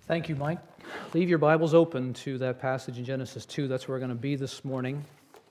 Thank you, Mike. Leave your Bibles open to that passage in Genesis 2. That's where we're going to be this morning.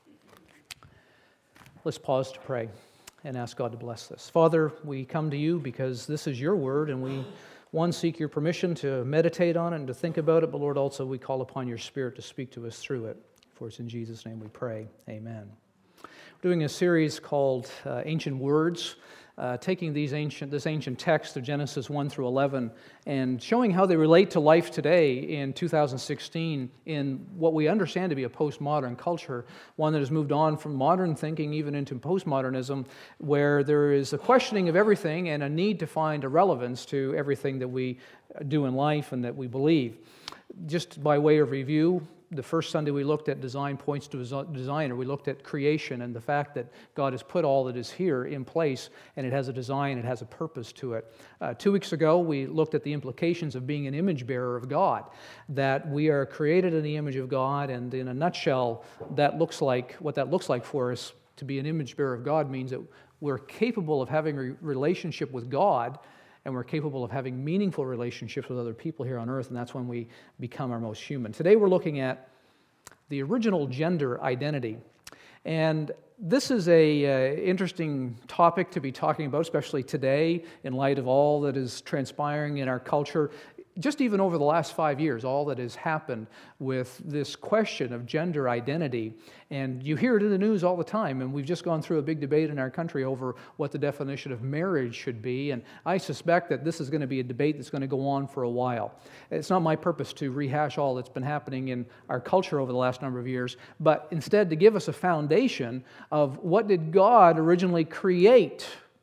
Let's pause to pray and ask God to bless this. Father, we come to you because this is your word, and we, one, seek your permission to meditate on it and to think about it, but Lord, also we call upon your Spirit to speak to us through it. For it's in Jesus' name we pray. Amen. We're doing a series called Ancient Words, taking this ancient text of Genesis 1 through 11 and showing how they relate to life today in 2016 in what we understand to be a postmodern culture, one that has moved on from modern thinking even into postmodernism, where there is a questioning of everything and a need to find a relevance to everything that we do in life and that we believe. Just by way of review, the first Sunday we looked at design points to a designer. We looked at creation and the fact that God has put all that is here in place, and it has a design, it has a purpose to it. 2 weeks ago, we looked at the implications of being an image bearer of God, that we are created in the image of God, and in a nutshell, what that looks like for us to be an image bearer of God means that we're capable of having a relationship with God, and we're capable of having meaningful relationships with other people here on earth, and that's when we become our most human. Today we're looking at the original gender identity. And this is an interesting topic to be talking about, especially today, in light of all that is transpiring in our culture. Just even over the last 5 years, all that has happened with this question of gender identity. And you hear it in the news all the time, and we've just gone through a big debate in our country over what the definition of marriage should be, and I suspect that this is going to be a debate that's going to go on for a while. It's not my purpose to rehash all that's been happening in our culture over the last number of years, but instead to give us a foundation of what did God originally create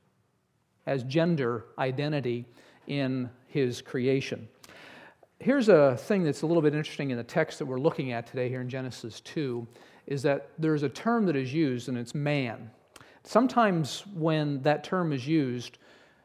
as gender identity in His creation. Here's a thing that's a little bit interesting in the text that we're looking at today here in Genesis 2, is that there's a term that is used, and it's man. Sometimes when that term is used,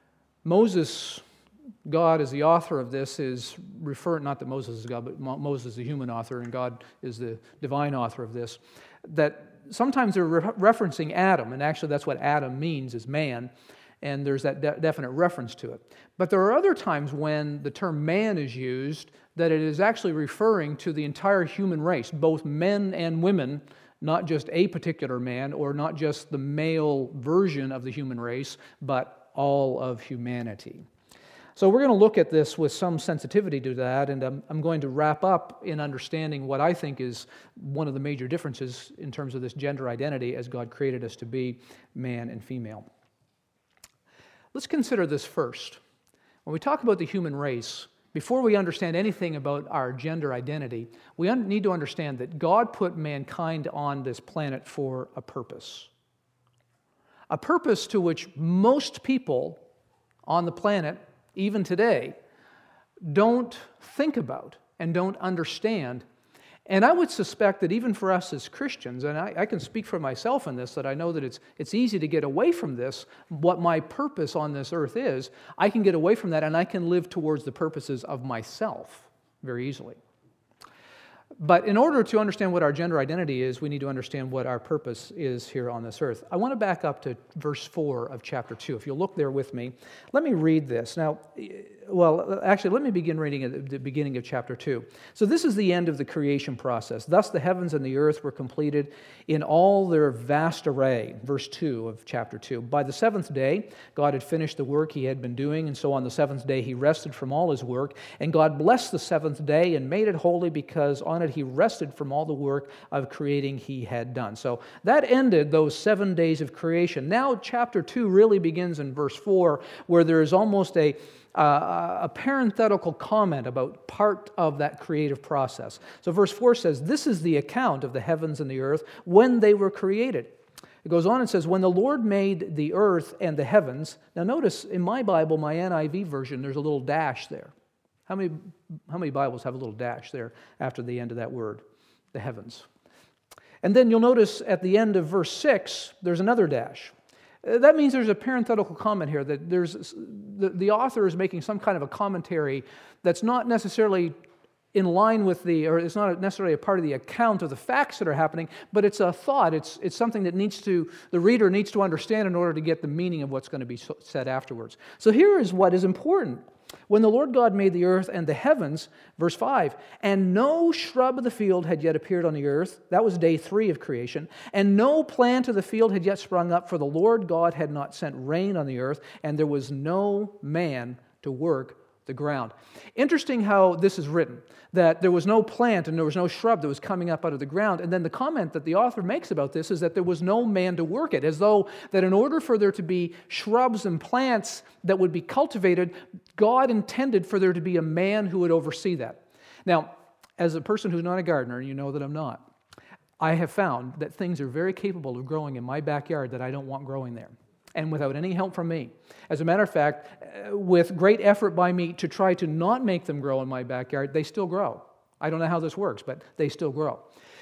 Moses, God is the author of this, is referring, not that Moses is God, but Moses is the human author, and God is the divine author of this, that sometimes they're referencing Adam, and actually that's what Adam means, is man, and there's that definite reference to it. But there are other times when the term man is used that it is actually referring to the entire human race, both men and women, not just a particular man or not just the male version of the human race, but all of humanity. So we're going to look at this with some sensitivity to that, and I'm going to wrap up in understanding what I think is one of the major differences in terms of this gender identity as God created us to be man and female. Let's consider this first. When we talk about the human race, before we understand anything about our gender identity, we need to understand that God put mankind on this planet for a purpose. A purpose to which most people on the planet, even today, don't think about and don't understand. And I would suspect that even for us as Christians, and I can speak for myself in this, that I know that it's easy to get away from this, what my purpose on this earth is, I can get away from that and I can live towards the purposes of myself very easily. But in order to understand what our gender identity is, we need to understand what our purpose is here on this earth. I want to back up to verse 4 of chapter 2. If you'll look there with me, let me read this. Now, actually, let me begin reading at the beginning of chapter 2. So this is the end of the creation process. Thus the heavens and the earth were completed in all their vast array. Verse 2 of chapter 2. By the seventh day, God had finished the work He had been doing, and so on the seventh day He rested from all His work. And God blessed the seventh day and made it holy, because on it He rested from all the work of creating He had done. So that ended those 7 days of creation. Now chapter 2 really begins in verse 4, where there is almost a parenthetical comment about part of that creative process. So verse 4 says, "This is the account of the heavens and the earth when they were created." It goes on and says, "When the Lord made the earth and the heavens." Now notice in my Bible, my NIV version, there's a little dash there. How many Bibles have a little dash there after the end of that word? The heavens. And then you'll notice at the end of verse 6, there's another dash. That means there's a parenthetical comment here, that the author is making some kind of a commentary that's not necessarily in line with or it's not necessarily a part of the account of the facts that are happening, but it's a thought. It's something that the reader needs to understand in order to get the meaning of what's going to be said afterwards. So here is what is important. When the Lord God made the earth and the heavens, verse 5, and no shrub of the field had yet appeared on the earth, that was day 3 of creation, and no plant of the field had yet sprung up, for the Lord God had not sent rain on the earth, and there was no man to work the ground. Interesting how this is written, that there was no plant and there was no shrub that was coming up out of the ground. And then the comment that the author makes about this is that there was no man to work it, as though that in order for there to be shrubs and plants that would be cultivated, God intended for there to be a man who would oversee that. Now, as a person who's not a gardener, and you know that I'm not, I have found that things are very capable of growing in my backyard that I don't want growing there, and without any help from me. As a matter of fact, with great effort by me to try to not make them grow in my backyard, they still grow. I don't know how this works, but they still grow.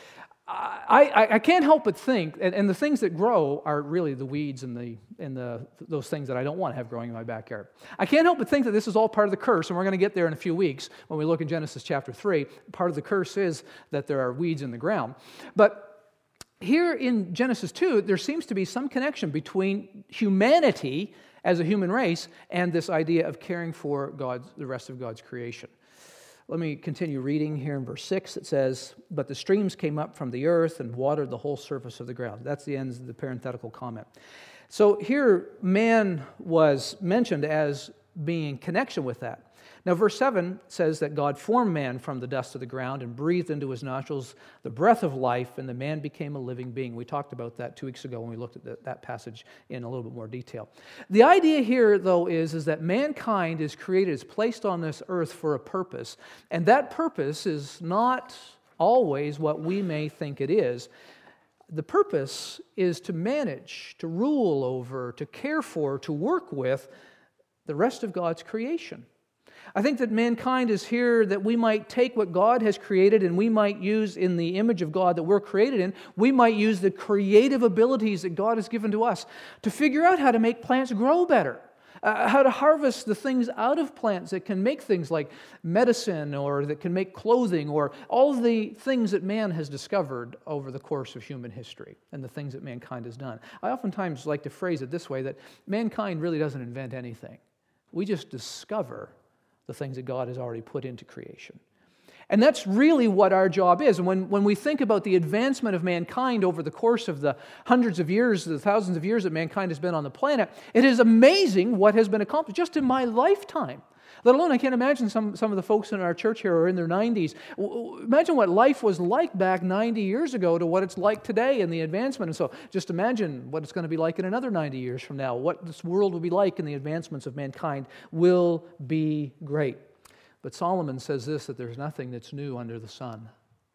I can't help but think, and the things that grow are really the weeds and those things that I don't want to have growing in my backyard. I can't help but think that this is all part of the curse, and we're going to get there in a few weeks when we look in Genesis chapter 3. Part of the curse is that there are weeds in the ground. But here in Genesis 2, there seems to be some connection between humanity as a human race and this idea of caring for the rest of God's creation. Let me continue reading here in verse 6. It says, "But the streams came up from the earth and watered the whole surface of the ground." That's the end of the parenthetical comment. So here, man was mentioned as being in connection with that. Now, verse 7 says that God formed man from the dust of the ground and breathed into his nostrils the breath of life, and the man became a living being. We talked about that 2 weeks ago when we looked at that passage in a little bit more detail. The idea here, though, is that mankind is created, is placed on this earth for a purpose, and that purpose is not always what we may think it is. The purpose is to manage, to rule over, to care for, to work with the rest of God's creation. I think that mankind is here that we might take what God has created and we might use in the image of God that we're created in, we might use the creative abilities that God has given to us to figure out how to make plants grow better, how to harvest the things out of plants that can make things like medicine or that can make clothing or all of the things that man has discovered over the course of human history and the things that mankind has done. I oftentimes like to phrase it this way, that mankind really doesn't invent anything. We just discover the things that God has already put into creation. And that's really what our job is. And when we think about the advancement of mankind over the course of the hundreds of years, the thousands of years that mankind has been on the planet, it is amazing what has been accomplished just in my lifetime. Let alone, I can't imagine some of the folks in our church here are in their 90s. Imagine what life was like back 90 years ago to what it's like today in the advancement. And so just imagine what it's going to be like in another 90 years from now. What this world will be like in the advancements of mankind will be great. But Solomon says this, that there's nothing that's new under the sun.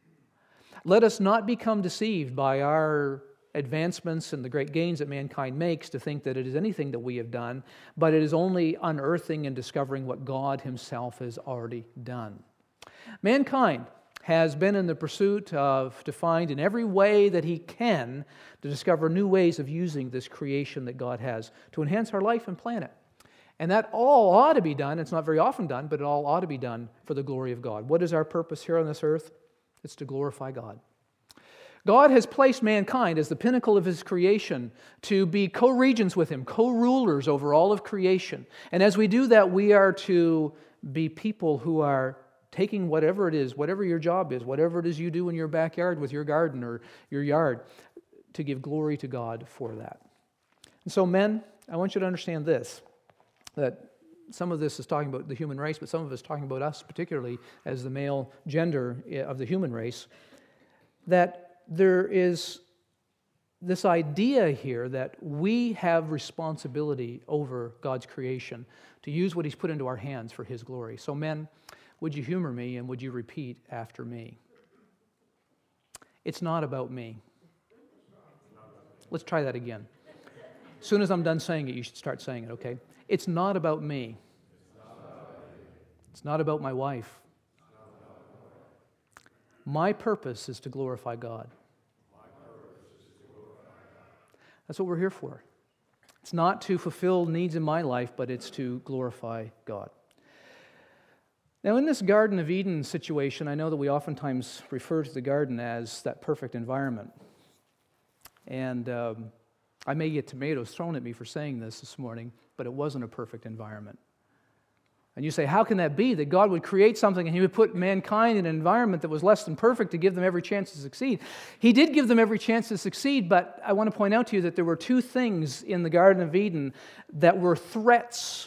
Let us not become deceived by our advancements and the great gains that mankind makes to think that it is anything that we have done, but it is only unearthing and discovering what God himself has already done. Mankind has been in the pursuit to find in every way that he can to discover new ways of using this creation that God has to enhance our life and planet. And that all ought to be done. It's not very often done, but it all ought to be done for the glory of God. What is our purpose here on this earth? It's to glorify God. God has placed mankind as the pinnacle of his creation to be co-regents with him, co-rulers over all of creation. And as we do that, we are to be people who are taking whatever it is, whatever your job is, whatever it is you do in your backyard with your garden or your yard, to give glory to God for that. And so, men, I want you to understand this, that some of this is talking about the human race, but some of it is talking about us, particularly as the male gender of the human race, that there is this idea here that we have responsibility over God's creation to use what he's put into our hands for his glory. So men, would you humor me and would you repeat after me? It's not about me. Let's try that again. As soon as I'm done saying it, you should start saying it, okay? It's not about me. It's not about my wife. My purpose is to glorify God. That's what we're here for. It's not to fulfill needs in my life, but it's to glorify God. Now, in this Garden of Eden situation, I know that we oftentimes refer to the garden as that perfect environment. And I may get tomatoes thrown at me for saying this morning, but it wasn't a perfect environment. And you say, how can that be, that God would create something and He would put mankind in an environment that was less than perfect to give them every chance to succeed? He did give them every chance to succeed, but I want to point out to you that there were two things in the Garden of Eden that were threats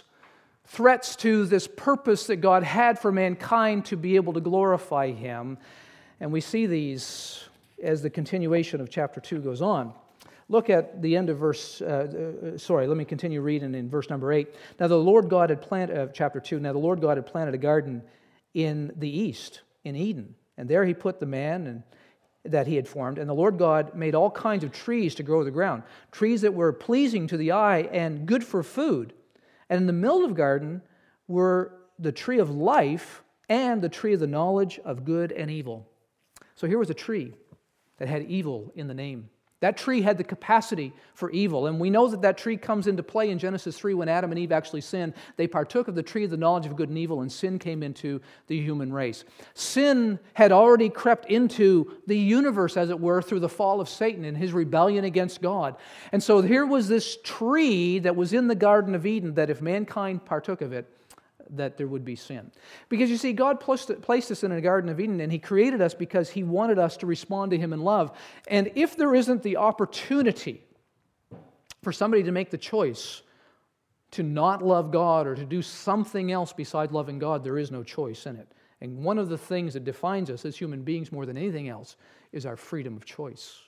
to this purpose that God had for mankind to be able to glorify Him. And we see these as the continuation of chapter 2 goes on. Look at the end of let me continue reading in verse number 8. Now the Lord God had planted, chapter 2, now the Lord God had planted a garden in the east, in Eden. And there He put the man that He had formed. And the Lord God made all kinds of trees to grow the ground, trees that were pleasing to the eye and good for food. And in the middle of the garden were the tree of life and the tree of the knowledge of good and evil. So here was a tree that had evil in the name. That tree had the capacity for evil. And we know that that tree comes into play in Genesis 3 when Adam and Eve actually sinned. They partook of the tree of the knowledge of good and evil, and sin came into the human race. Sin had already crept into the universe, as it were, through the fall of Satan and his rebellion against God. And so here was this tree that was in the Garden of Eden that if mankind partook of it, that there would be sin. Because you see, God placed us in a Garden of Eden, and He created us because He wanted us to respond to Him in love. And if there isn't the opportunity for somebody to make the choice to not love God or to do something else besides loving God, there is no choice in it. And one of the things that defines us as human beings more than anything else is our freedom of choice.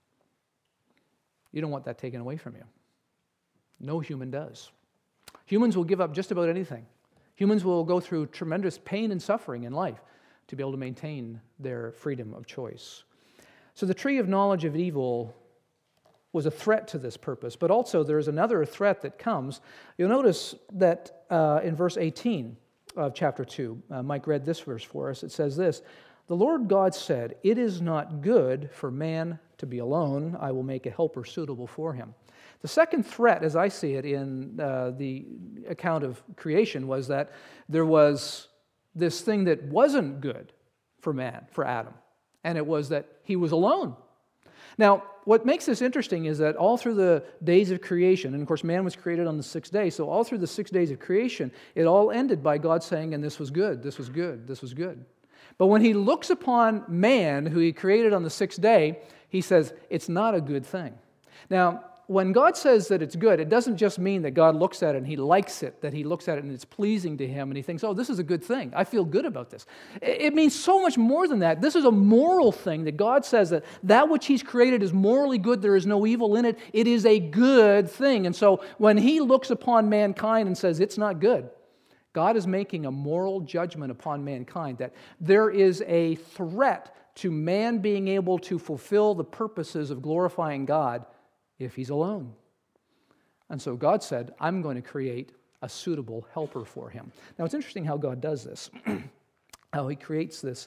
You don't want that taken away from you. No human does. Humans will give up just about anything. Humans will go through tremendous pain and suffering in life to be able to maintain their freedom of choice. So the tree of knowledge of evil was a threat to this purpose, but also there is another threat that comes. You'll notice that in verse 18 of chapter 2, Mike read this verse for us. It says this, "The Lord God said, 'It is not good for man to be alone. I will make a helper suitable for him.'" The second threat, as I see it in the account of creation, was that there was this thing that wasn't good for man, for Adam, and it was that he was alone. Now, what makes this interesting is that all through the days of creation, and of course man was created on the sixth day, so all through the 6 days of creation, it all ended by God saying, "And this was good, this was good, this was good." But when He looks upon man, who He created on the sixth day, He says, "It's not a good thing." Now, when God says that it's good, it doesn't just mean that God looks at it and He likes it, that He looks at it and it's pleasing to Him and He thinks, "Oh, this is a good thing. I feel good about this." It means so much more than that. This is a moral thing that God says that which He's created is morally good. There is no evil in it. It is a good thing. And so when He looks upon mankind and says it's not good, God is making a moral judgment upon mankind, that there is a threat to man being able to fulfill the purposes of glorifying God if he's alone. And so God said, "I'm going to create a suitable helper for him." Now it's interesting how God does this, how He creates this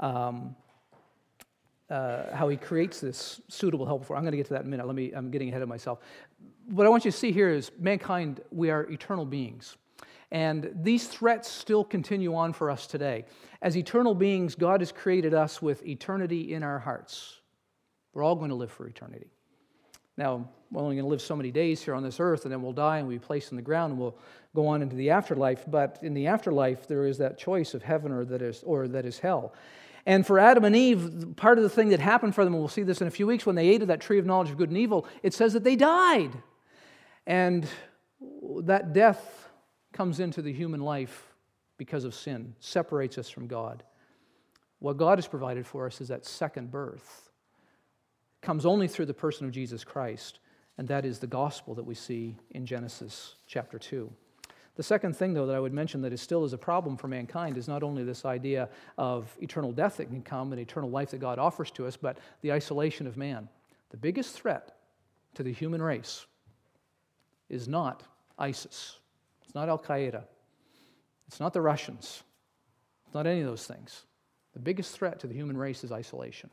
suitable helper for him. I'm going to get to that in a minute. I'm getting ahead of myself. What I want you to see here is mankind, we are eternal beings. And these threats still continue on for us today. As eternal beings, God has created us with eternity in our hearts. We're all going to live for eternity. Now, we're only going to live so many days here on this earth, and then we'll die and we'll be placed in the ground, and we'll go on into the afterlife. But in the afterlife, there is that choice of heaven or that is hell. And for Adam and Eve, part of the thing that happened for them, and we'll see this in a few weeks, when they ate of that tree of knowledge of good and evil, it says that they died. And that death comes into the human life because of sin, separates us from God. What God has provided for us is that second birth. Comes only through the person of Jesus Christ, and that is the gospel that we see in Genesis chapter 2. The second thing, though, that I would mention that is still is a problem for mankind is not only this idea of eternal death that can come and eternal life that God offers to us, but the isolation of man. The biggest threat to the human race is not ISIS. It's not Al-Qaeda. It's not the Russians. It's not any of those things. The biggest threat to the human race is isolation.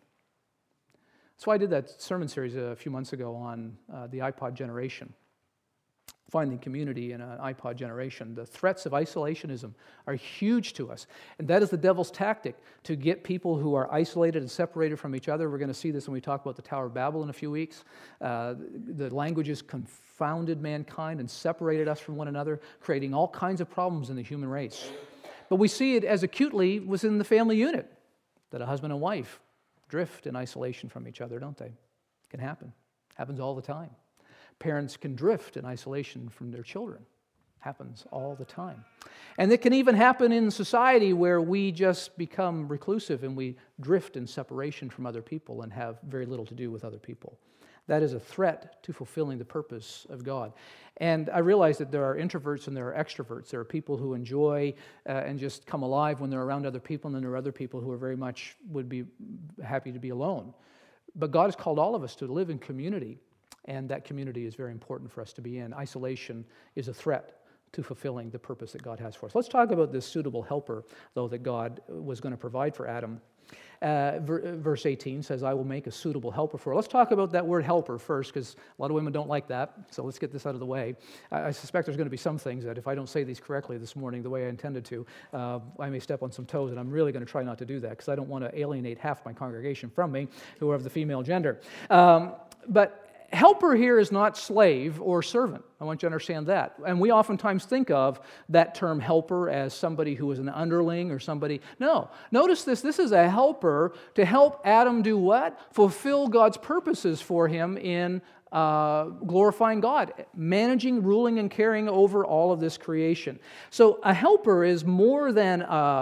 That's why I did that sermon series a few months ago on the iPod generation. finding community in an iPod generation. The threats of isolationism are huge to us. And that is the devil's tactic, to get people who are isolated and separated from each other. We're going to see this when we talk about the Tower of Babel in a few weeks. The languages confounded mankind and separated us from one another, creating all kinds of problems in the human race. But we see it as acutely within the family unit, that a husband and wife drift in isolation from each other, don't they? It can happen. Happens all the time. Parents can drift in isolation from their children. Happens all the time. And it can even happen in society where we just become reclusive and we drift in separation from other people and have very little to do with other people. That is a threat to fulfilling the purpose of God. And I realize that there are introverts and there are extroverts. There are people who enjoy and just come alive when they're around other people, and then there are other people who are very much would be happy to be alone. But God has called all of us to live in community, and that community is very important for us to be in. Isolation is a threat to fulfilling the purpose that God has for us. Let's talk about this suitable helper, though, that God was going to provide for Adam. Verse 18 says, I will make a suitable helper for her. Let's talk about that word helper first, because a lot of women don't like that, so let's get this out of the way. I suspect there's going to be some things that if I don't say these correctly this morning the way I intended to, I may step on some toes, and I'm really going to try not to do that, because I don't want to alienate half my congregation from me who are of the female gender. But helper here is not slave or servant. I want you to understand that. And we oftentimes think of that term helper as somebody who is an underling or somebody. No. Notice this. This is a helper to help Adam do what? Fulfill God's purposes for him in glorifying God, managing, ruling, and caring over all of this creation. So a helper is more than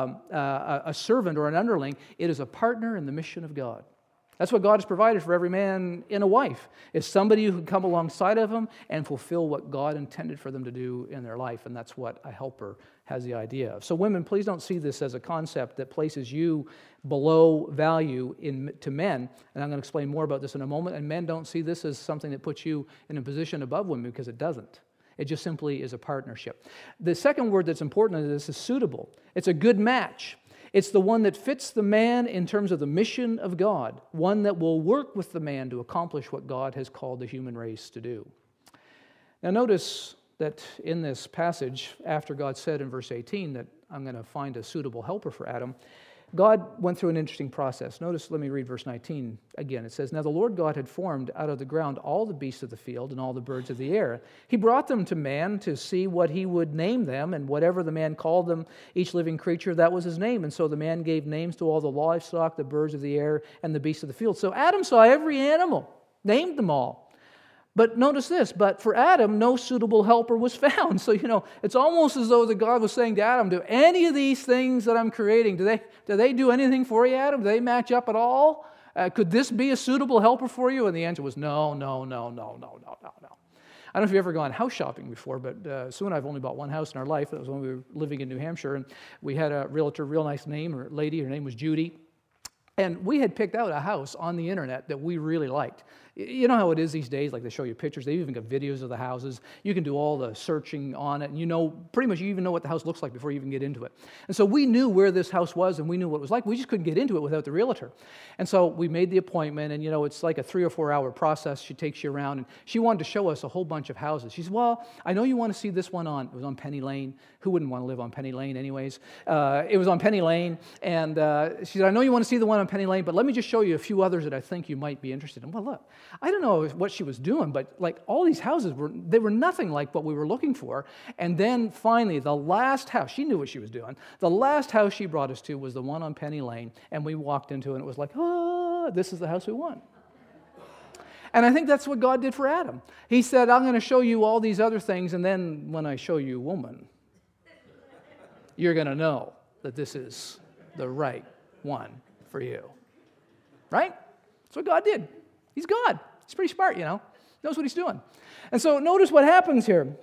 a servant or an underling. It is a partner in the mission of God. That's what God has provided for every man in a wife, is somebody who can come alongside of him and fulfill what God intended for them to do in their life, and that's what a helper has the idea of. So women, please don't see this as a concept that places you below value to men, and I'm going to explain more about this in a moment, and men don't see this as something that puts you in a position above women, because it doesn't. It just simply is a partnership. The second word that's important in this is suitable. It's a good match. It's the one that fits the man in terms of the mission of God, one that will work with the man to accomplish what God has called the human race to do. Now notice that in this passage, after God said in verse 18 that I'm going to find a suitable helper for Adam, God went through an interesting process. Notice, let me read verse 19 again. It says, Now the Lord God had formed out of the ground all the beasts of the field and all the birds of the air. He brought them to man to see what he would name them, and whatever the man called them, each living creature, that was his name. And so the man gave names to all the livestock, the birds of the air, and the beasts of the field. So Adam saw every animal, named them all. But notice this, but for Adam, no suitable helper was found. So, it's almost as though the God was saying to Adam, do any of these things that I'm creating, do they do anything for you, Adam? Do they match up at all? Could this be a suitable helper for you? And the answer was no. I don't know if you've ever gone house shopping before, but Sue and I have only bought one house in our life. That was when we were living in New Hampshire, and we had a realtor, real nice name, or lady, her name was Judy. And we had picked out a house on the internet that we really liked. You know how it is these days, like they show you pictures, they even got videos of the houses. You can do all the searching on it, and pretty much you even know what the house looks like before you even get into it. And so we knew where this house was, and we knew what it was like. We just couldn't get into it without the realtor. And so we made the appointment, and it's like a 3 or 4 hour process. She takes you around, and she wanted to show us a whole bunch of houses. She said, well, I know you want to see this one it was on Penny Lane. Who wouldn't want to live on Penny Lane anyways? It was on Penny Lane, and she said, I know you want to see the one on Penny Lane, but let me just show you a few others that I think you might be interested in. Well, look, I don't know what she was doing, but like all these houses were nothing like what we were looking for. And then finally, the last house, she knew what she was doing. The last house she brought us to was the one on Penny Lane, and we walked into it, and it was like, this is the house we want. And I think that's what God did for Adam. He said, I'm going to show you all these other things, and then when I show you woman, you're going to know that this is the right one for you. Right? That's what God did. He's God. He's pretty smart, knows what he's doing. And so notice what happens here.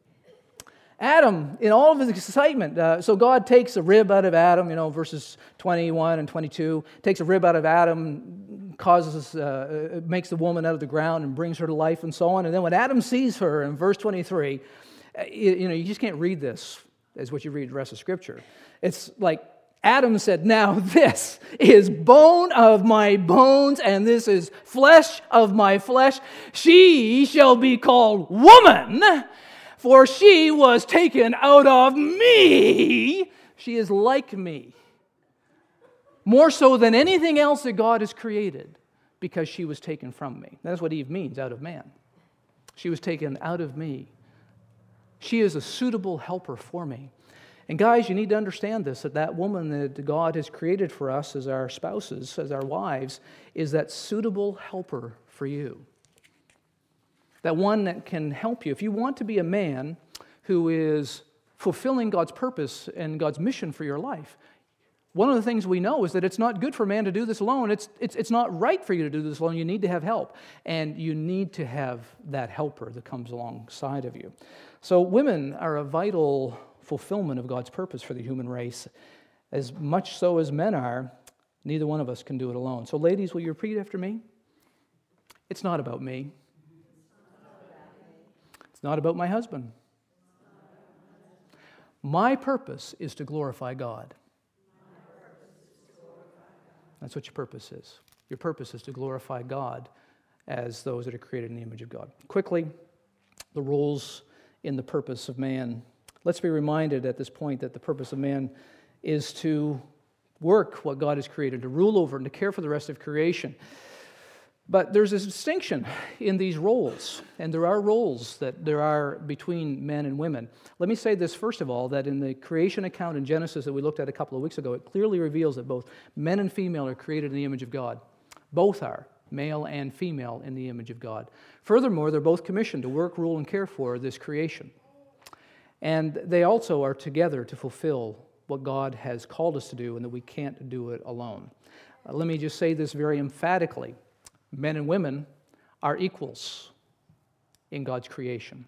Adam, in all of his excitement, so God takes a rib out of Adam, verses 21 and 22, takes a rib out of Adam, makes the woman out of the ground and brings her to life and so on. And then when Adam sees her in verse 23, you just can't read this as what you read the rest of Scripture. It's like, Adam said, now this is bone of my bones, and this is flesh of my flesh. She shall be called woman, For she was taken out of me. She is like me. More so than anything else that God has created, because she was taken from me. That's what Eve means, out of man. She was taken out of me. She is a suitable helper for me. And guys, you need to understand this, that woman that God has created for us as our spouses, as our wives, is that suitable helper for you. That one that can help you. If you want to be a man who is fulfilling God's purpose and God's mission for your life, one of the things we know is that it's not good for a man to do this alone. It's not right for you to do this alone. You need to have help. And you need to have that helper that comes alongside of you. So women are a vital fulfillment of God's purpose for the human race. As much so as men are, neither one of us can do it alone. So ladies, will you repeat after me? It's not about me. It's not about my husband. My purpose is to glorify God. That's what your purpose is. Your purpose is to glorify God as those that are created in the image of God. Quickly, the roles in the purpose of man. Let's be reminded at this point that the purpose of man is to work what God has created, to rule over and to care for the rest of creation. But there's this distinction in these roles, and there are roles that there are between men and women. Let me say this first of all, that in the creation account in Genesis that we looked at a couple of weeks ago, it clearly reveals that both men and female are created in the image of God. Both are, male and female, in the image of God. Furthermore, they're both commissioned to work, rule, and care for this creation. And they also are together to fulfill what God has called us to do, and that we can't do it alone. Let me just say this very emphatically. Men and women are equals in God's creation.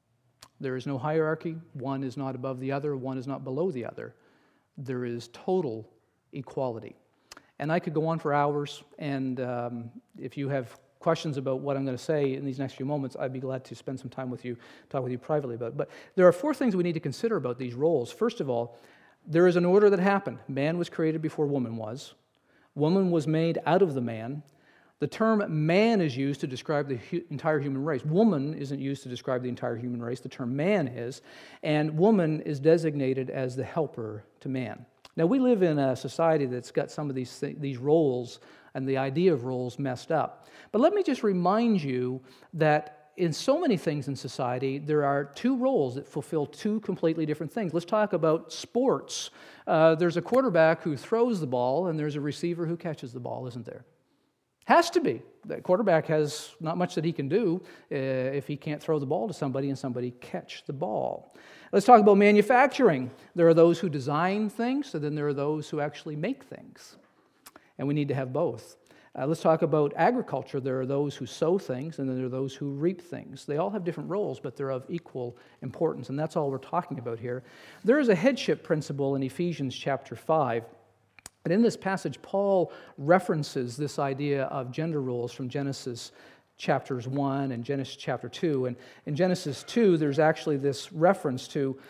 There is no hierarchy. One is not above the other. One is not below the other. There is total equality. And I could go on for hours, and if you have questions about what I'm going to say in these next few moments, I'd be glad to spend some time with you, talk with you privately about it. But there are four things we need to consider about these roles. First of all, there is an order that happened. Man was created before woman was. Woman was made out of the man. The term man is used to describe the entire human race. Woman isn't used to describe the entire human race. The term man is. And woman is designated as the helper to man. Now, we live in a society that's got some of these roles and the idea of roles messed up. But let me just remind you that in so many things in society, there are two roles that fulfill two completely different things. Let's talk about sports. There's a quarterback who throws the ball, and there's a receiver who catches the ball, isn't there? Has to be. The quarterback has not much that he can do if he can't throw the ball to somebody and somebody catch the ball. Let's talk about manufacturing. There are those who design things, and then there are those who actually make things. And we need to have both. Let's talk about agriculture. There are those who sow things, and then there are those who reap things. They all have different roles, but they're of equal importance, and that's all we're talking about here. There is a headship principle in Ephesians chapter 5. And in this passage, Paul references this idea of gender roles from Genesis chapters 1 and Genesis chapter 2. And in Genesis 2, there's actually this reference to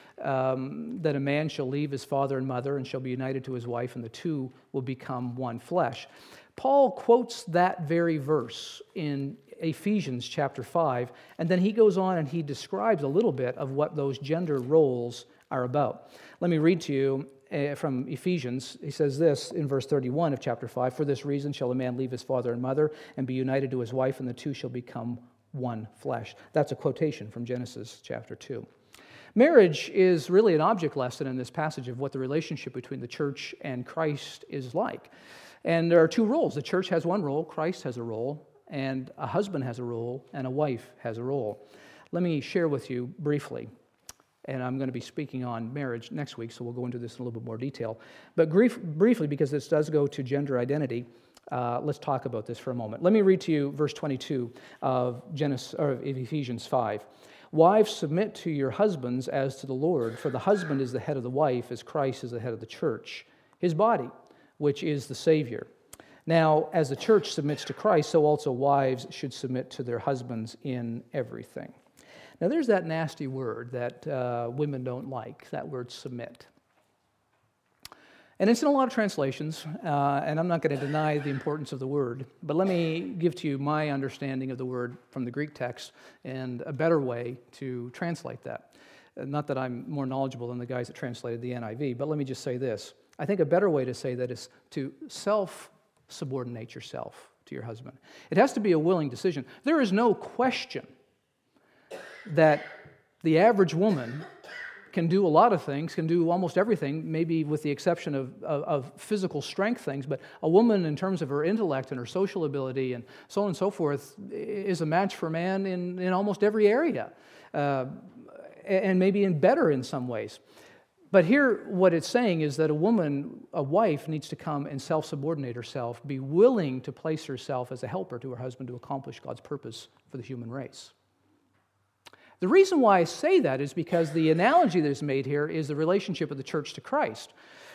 that a man shall leave his father and mother and shall be united to his wife, and the two will become one flesh. Paul quotes that very verse in Ephesians chapter 5, and then he goes on and he describes a little bit of what those gender roles are about. Let me read to you from Ephesians. He says this in verse 31 of chapter 5, "For this reason shall a man leave his father and mother and be united to his wife, and the two shall become one flesh." That's a quotation from Genesis chapter 2. Marriage is really an object lesson in this passage of what the relationship between the church and Christ is like. And there are two roles. The church has one role, Christ has a role, and a husband has a role, and a wife has a role. Let me share with you briefly. And I'm going to be speaking on marriage next week, so we'll go into this in a little bit more detail. But briefly, because this does go to gender identity, let's talk about this for a moment. Let me read to you verse 22 of Ephesians 5. "Wives, submit to your husbands as to the Lord, for the husband is the head of the wife, as Christ is the head of the church, his body, which is the Savior. Now, as the church submits to Christ, so also wives should submit to their husbands in everything." Now, there's that nasty word that women don't like, that word submit. And it's in a lot of translations, and I'm not going to deny the importance of the word, but let me give to you my understanding of the word from the Greek text and a better way to translate that. Not that I'm more knowledgeable than the guys that translated the NIV, but let me just say this. I think a better way to say that is to self-subordinate yourself to your husband. It has to be a willing decision. There is no question that the average woman can do a lot of things, can do almost everything, maybe with the exception of physical strength things, but a woman in terms of her intellect and her social ability and so on and so forth is a match for man in almost every area, and maybe better in some ways. But here what it's saying is that a wife needs to come and self-subordinate herself, be willing to place herself as a helper to her husband to accomplish God's purpose for the human race. The reason why I say that is because the analogy that is made here is the relationship of the church to Christ.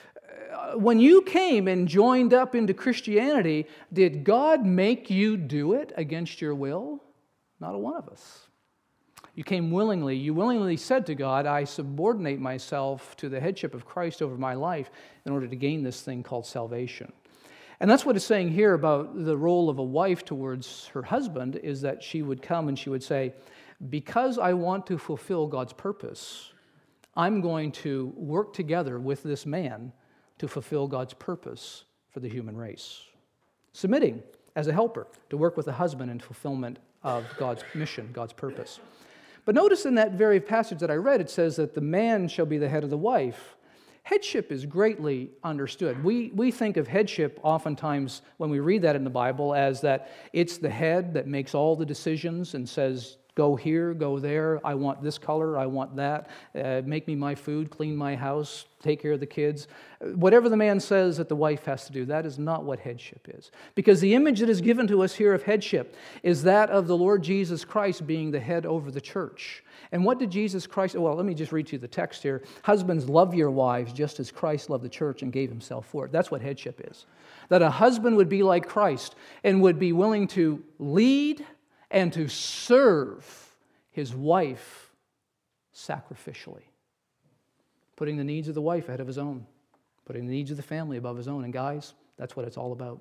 When you came and joined up into Christianity, did God make you do it against your will? Not a one of us. You came willingly. You willingly said to God, I subordinate myself to the headship of Christ over my life in order to gain this thing called salvation. And that's what it's saying here about the role of a wife towards her husband, is that she would come and she would say, because I want to fulfill God's purpose, I'm going to work together with this man to fulfill God's purpose for the human race. Submitting as a helper to work with the husband in fulfillment of God's mission, God's purpose. But notice in that very passage that I read, it says that the man shall be the head of the wife. Headship is greatly understood. We think of headship oftentimes when we read that in the Bible as that it's the head that makes all the decisions and says, go here, go there, I want this color, I want that, make me my food, clean my house, take care of the kids. Whatever the man says that the wife has to do, that is not what headship is. Because the image that is given to us here of headship is that of the Lord Jesus Christ being the head over the church. And what did Jesus Christ, well, let me just read to you the text here. Husbands, love your wives just as Christ loved the church and gave himself for it. That's what headship is. That a husband would be like Christ and would be willing to lead and to serve his wife sacrificially. Putting the needs of the wife ahead of his own. Putting the needs of the family above his own. And guys, that's what it's all about.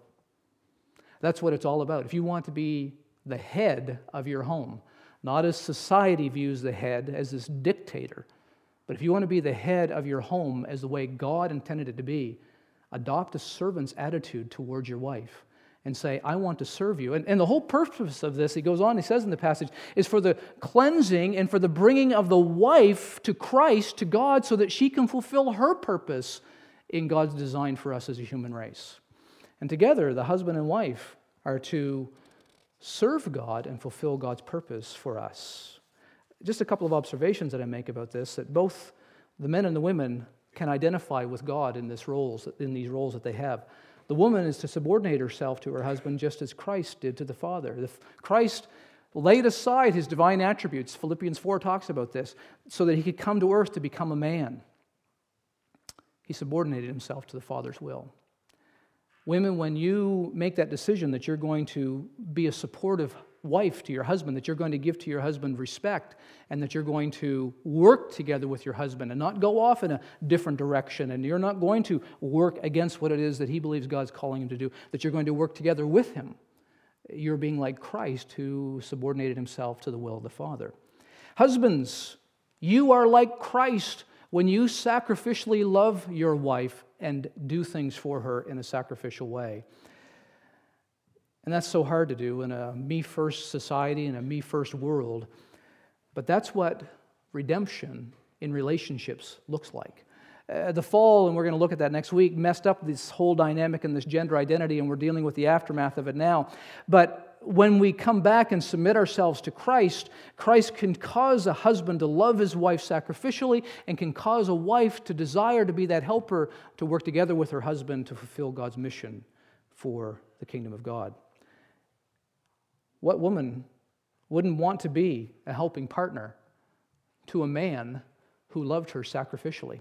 That's what it's all about. If you want to be the head of your home, not as society views the head as this dictator, but if you want to be the head of your home as the way God intended it to be, adopt a servant's attitude towards your wife. And say, I want to serve you. And the whole purpose of this, he goes on, he says in the passage, is for the cleansing and for the bringing of the wife to Christ, to God, so that she can fulfill her purpose in God's design for us as a human race. And together, the husband and wife are to serve God and fulfill God's purpose for us. Just a couple of observations that I make about this, that both the men and the women can identify with God in these roles that they have. The woman is to subordinate herself to her husband just as Christ did to the Father. Christ laid aside his divine attributes. Philippians 4 talks about this, so that he could come to earth to become a man. He subordinated himself to the Father's will. Women, when you make that decision that you're going to be a supportive wife to your husband, that you're going to give to your husband respect, and that you're going to work together with your husband and not go off in a different direction, and you're not going to work against what it is that he believes God's calling him to do, that you're going to work together with him. You're being like Christ, who subordinated himself to the will of the Father. Husbands, you are like Christ when you sacrificially love your wife and do things for her in a sacrificial way. And that's so hard to do in a me-first society, in a me-first world. But that's what redemption in relationships looks like. The fall, and we're going to look at that next week, messed up this whole dynamic and this gender identity, and we're dealing with the aftermath of it now. But when we come back and submit ourselves to Christ, Christ can cause a husband to love his wife sacrificially and can cause a wife to desire to be that helper to work together with her husband to fulfill God's mission for the kingdom of God. What woman wouldn't want to be a helping partner to a man who loved her sacrificially?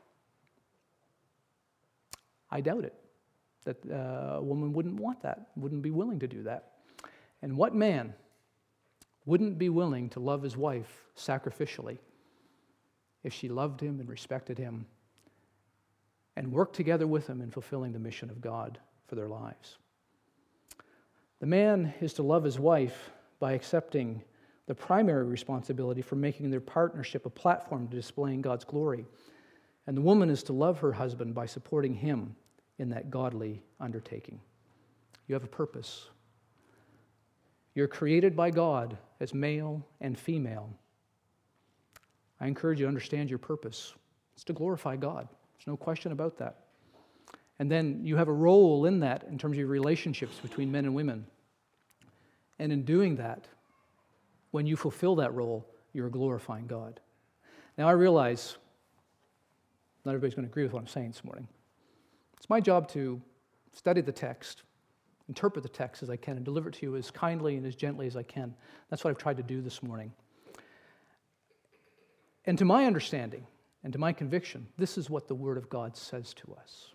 I doubt it, that a woman wouldn't want that, wouldn't be willing to do that. And what man wouldn't be willing to love his wife sacrificially if she loved him and respected him and work together with him in fulfilling the mission of God for their lives. The man is to love his wife by accepting the primary responsibility for making their partnership a platform to displaying God's glory. And the woman is to love her husband by supporting him in that godly undertaking. You have a purpose. You're created by God as male and female. I encourage you to understand your purpose. It's to glorify God. There's no question about that. And then you have a role in that in terms of your relationships between men and women. And in doing that, when you fulfill that role, you're glorifying God. Now I realize not everybody's going to agree with what I'm saying this morning. It's my job to study the text, interpret the text as I can, and deliver it to you as kindly and as gently as I can. That's what I've tried to do this morning. And to my understanding and to my conviction, this is what the Word of God says to us.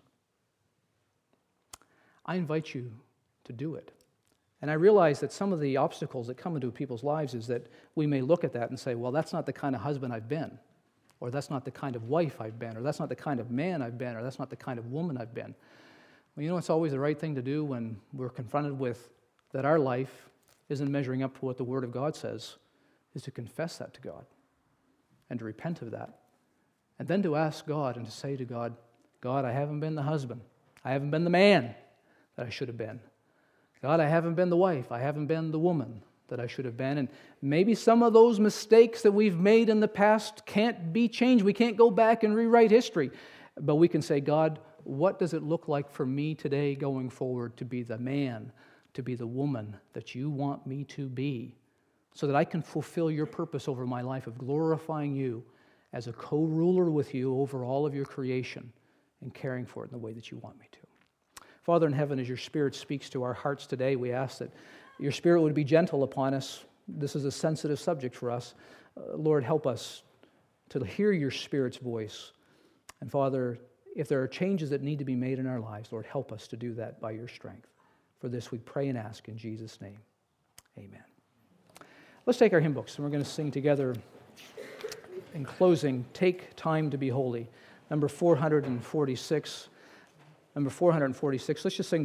I invite you to do it. And I realize that some of the obstacles that come into people's lives is that we may look at that and say, well, that's not the kind of husband I've been, or that's not the kind of wife I've been, or that's not the kind of man I've been, or that's not the kind of woman I've been. Well, you know, it's always the right thing to do when we're confronted with that our life isn't measuring up to what the Word of God says, is to confess that to God and to repent of that. And then to ask God and to say to God, God, I haven't been the husband. I haven't been the man that I should have been. God, I haven't been the wife. I haven't been the woman that I should have been. And maybe some of those mistakes that we've made in the past can't be changed. We can't go back and rewrite history. But we can say, God, what does it look like for me today going forward to be the man, to be the woman that you want me to be, so that I can fulfill your purpose over my life of glorifying you as a co-ruler with you over all of your creation and caring for it in the way that you want me to. Father in heaven, as your Spirit speaks to our hearts today, we ask that your Spirit would be gentle upon us. This is a sensitive subject for us. Lord, help us to hear your Spirit's voice. And Father, if there are changes that need to be made in our lives, Lord, help us to do that by your strength. For this we pray and ask in Jesus' name. Amen. Let's take our hymn books, and we're going to sing together in closing, Take Time to Be Holy, number 446. Number 446. Let's just sing